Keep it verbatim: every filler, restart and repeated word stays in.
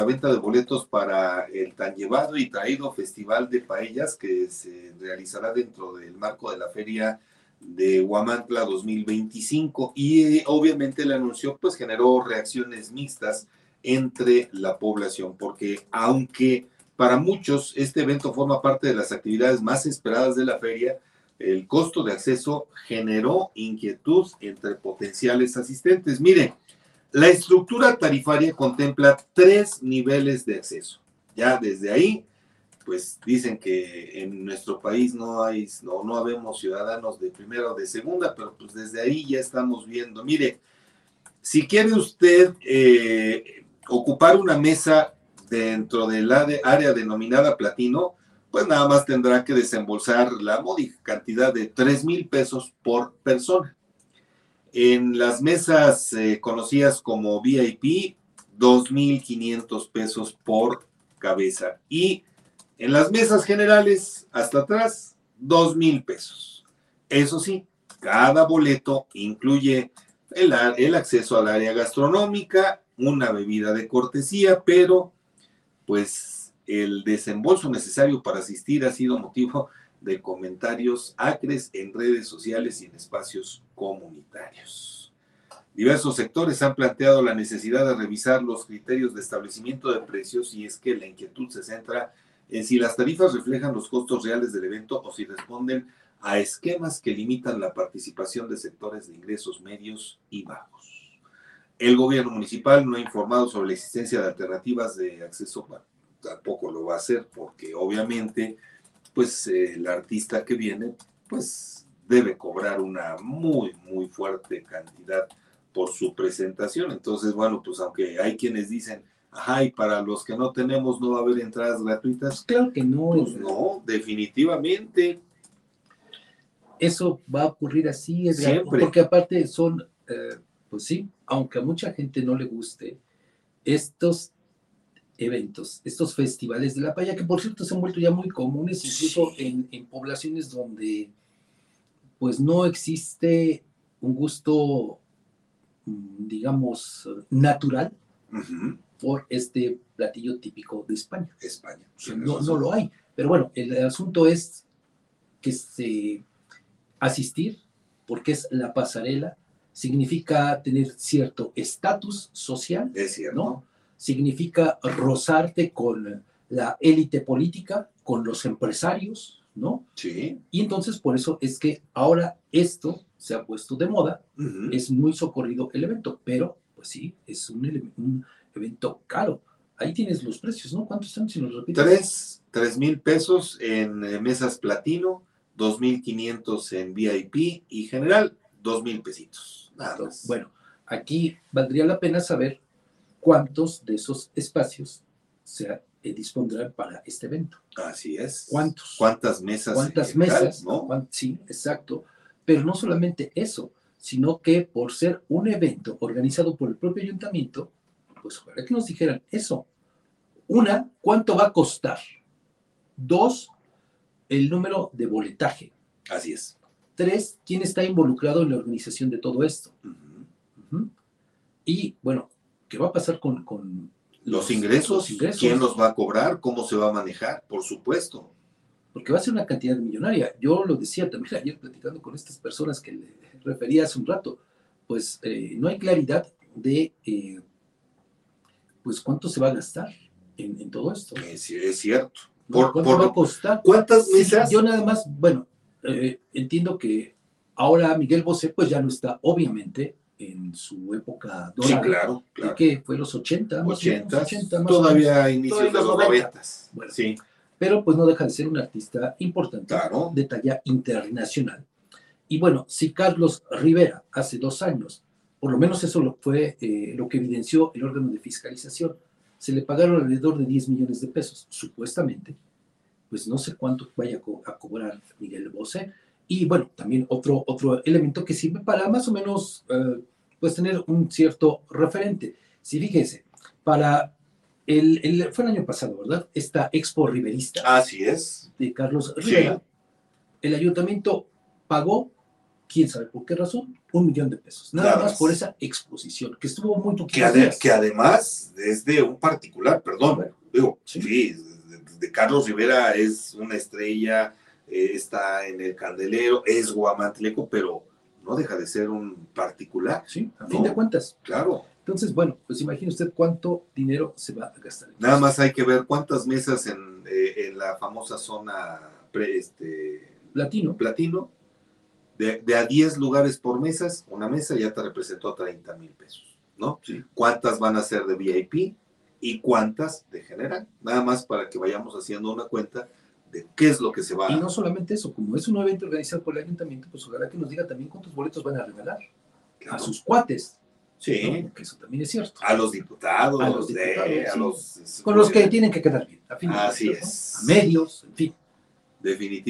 la venta de boletos para el tan llevado y traído Festival de Paellas que se realizará dentro del marco de la Feria de Huamantla dos mil veinticinco, y eh, obviamente el anuncio pues generó reacciones mixtas entre la población, porque aunque para muchos este evento forma parte de las actividades más esperadas de la feria, el costo de acceso generó inquietud entre potenciales asistentes. Miren, la estructura tarifaria contempla tres niveles de acceso. Ya desde ahí, pues dicen que en nuestro país no hay, no, no habemos ciudadanos de primera o de segunda, pero pues desde ahí ya estamos viendo. Mire, si quiere usted eh, ocupar una mesa dentro del área denominada platino, pues nada más tendrá que desembolsar la módica cantidad de tres mil pesos por persona. En las mesas eh, conocidas como V I P, dos mil quinientos pesos por cabeza. Y en las mesas generales, hasta atrás, dos mil pesos. Eso sí, cada boleto incluye el, el acceso al área gastronómica, una bebida de cortesía, pero pues el desembolso necesario para asistir ha sido motivo de comentarios acres en redes sociales y en espacios comunitarios. Diversos sectores han planteado la necesidad de revisar los criterios de establecimiento de precios, y es que la inquietud se centra en si las tarifas reflejan los costos reales del evento o si responden a esquemas que limitan la participación de sectores de ingresos medios y bajos. El gobierno municipal no ha informado sobre la existencia de alternativas de acceso, bueno, tampoco lo va a hacer porque obviamente pues eh, el artista que viene pues debe cobrar una muy muy fuerte cantidad por su presentación. Entonces, bueno, pues aunque hay quienes dicen, ajá, y para los que no tenemos no va a haber entradas gratuitas, claro que no. Pues no, definitivamente. Eso va a ocurrir así, Edgar, siempre. Porque aparte son, eh, pues sí, aunque a mucha gente no le guste, estos eventos, estos festivales de la paella, que por cierto se han vuelto ya muy comunes, incluso sí. en, en poblaciones donde pues no existe un gusto, digamos, natural uh-huh. por este platillo típico de España. España. No, no lo hay. Pero bueno, el asunto es que se asistir, porque es la pasarela, significa tener cierto estatus social, es cierto. ¿no? Significa rozarte con la élite política, con los empresarios, ¿no? Sí. Y entonces por eso es que ahora esto se ha puesto de moda, uh-huh. es muy socorrido el evento, pero pues sí, es un, ele- un evento caro. Ahí tienes los precios, ¿no? ¿Cuántos están, si nos repites? Tres, tres mil pesos en eh, mesas platino, dos mil quinientos en V I P y general, dos mil pesitos. Nada más. Bueno, aquí valdría la pena saber cuántos de esos espacios se eh, dispondrán para este evento. Así es. ¿Cuántos? ¿Cuántas mesas? ¿Cuántas general, mesas? ¿no? ¿Cuánt- sí, exacto. Pero no solamente eso, sino que por ser un evento organizado por el propio ayuntamiento, pues ojalá que nos dijeran eso. Una, ¿cuánto va a costar? Dos, el número de boletaje. Así es. Tres, ¿quién está involucrado en la organización de todo esto? Uh-huh. Uh-huh. Y, bueno, ¿qué va a pasar con, con los, los, ingresos? los ingresos? ¿Quién los va a cobrar? ¿Cómo se va a manejar? Por supuesto. Porque va a ser una cantidad millonaria. Yo lo decía también ayer platicando con estas personas que le refería hace un rato. Pues eh, no hay claridad de eh, pues cuánto se va a gastar en, en todo esto. Es, es cierto. Por, ¿Cuánto por, va a costar? ¿Cuántas mesas? Sí, yo nada más, bueno, eh, entiendo que ahora Miguel Bosé pues ya no está, obviamente, en su época dorada. Sí, claro, claro. ¿De qué? ¿Fue los ochenta? ochenta, ochenta más todavía a inicios de los noventa. Bueno, sí. Pero pues no deja de ser un artista importante, claro. de talla internacional. Y bueno, si Carlos Rivera hace dos años, por lo menos eso lo fue eh, lo que evidenció el órgano de fiscalización, se le pagaron alrededor de diez millones de pesos, supuestamente, pues no sé cuánto vaya a, co- a cobrar Miguel Bosé. Y bueno, también otro, otro elemento que sirve para más o menos eh, pues tener un cierto referente. Si fíjese, para el, el, fue el año pasado, ¿verdad? Esta Expo Riverista. Así es. De Carlos Rivera, sí. El ayuntamiento pagó quién sabe por qué razón, un millón de pesos. Nada, Nada más más. por esa exposición, que estuvo muy poquito. Que, ade- que además es de un particular, perdón, Bueno, digo, sí. sí, de, de Carlos Rivera es una estrella, eh, está en el candelero, es guamatleco, pero no deja de ser un particular. Sí, a ¿no? fin de cuentas. Claro. Entonces, bueno, pues imagine usted cuánto dinero se va a gastar. En Nada eso. más hay que ver cuántas mesas en, eh, en la famosa zona pre, este, Platino. platino, de, de a diez lugares por mesas, una mesa ya te representó treinta mil pesos, ¿no? Sí. ¿Cuántas van a ser de V I P y cuántas de general? Nada más para que vayamos haciendo una cuenta de qué es lo que se va a... Y no solamente eso, como es un evento organizado por el ayuntamiento, pues ojalá que nos diga también cuántos boletos van a regalar Claro. a sus cuates. Sí. ¿No? Porque eso también es cierto. A los diputados, A los de- diputados, a sí. los... Con los que tienen que quedar bien, a fin de Así cuentas, es. ¿no? A medios, en fin. Definitivamente.